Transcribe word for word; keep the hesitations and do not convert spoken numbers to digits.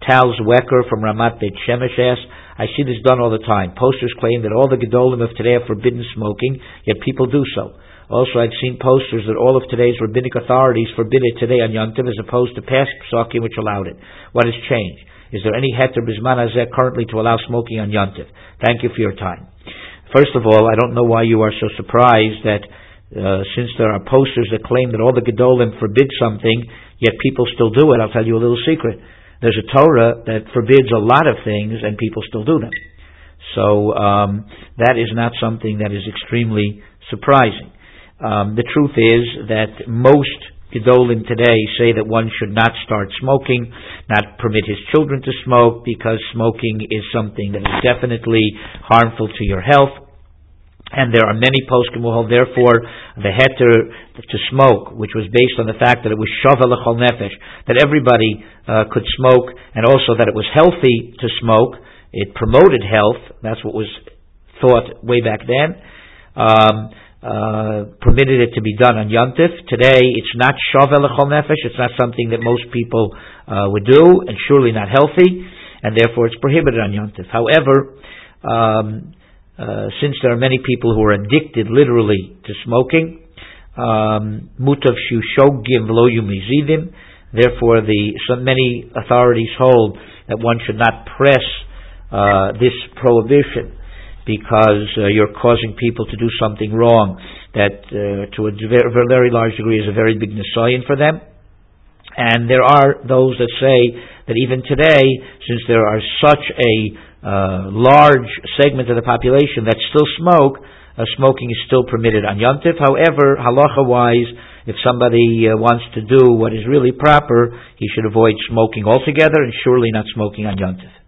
Tal Zwecker from Ramat Beit Shemesh asks, I see this done all the time. Posters claim that all the Gedolim of today have forbidden smoking, yet people do so. Also, I've seen posters that all of today's rabbinic authorities forbid it today on Yom Tov as opposed to past psakim which allowed it. What has changed? Is there any heter bisman hazeh currently to allow smoking on Yom Tov? Thank you for your time. First of all, I don't know why you are so surprised that uh, since there are posters that claim that all the Gedolim forbid something, yet people still do it. I'll tell you a little secret. There's a Torah that forbids a lot of things and people still do them. So um, that is not something that is extremely surprising. Um, the truth is that most Gedolim today say that one should not start smoking, not permit his children to smoke, because smoking is something that is definitely harmful to your health. And there are many poskim who hold, therefore, the heter to smoke, which was based on the fact that it was shava l'chol nefesh, that everybody uh, could smoke, and also that it was healthy to smoke. It promoted health. That's what was thought way back then. Um, uh, permitted it to be done on Yom Tov. Today, it's not shava l'chol nefesh. It's not something that most people uh, would do, and surely not healthy, and therefore it's prohibited on Yom Tov. However, um, Uh, since there are many people who are addicted literally to smoking, mutav shu shogim v'lo yumizidim. Therefore, the so many authorities hold that one should not press uh, this prohibition because uh, you're causing people to do something wrong that, uh, to a very, very large degree, is a very big nisayon for them. And there are those that say that even today, since there are such a uh, large segment of the population that still smoke, uh, smoking is still permitted on Yom Tov. However, halacha-wise, if somebody uh, wants to do what is really proper, he should avoid smoking altogether and surely not smoking on Yom Tov.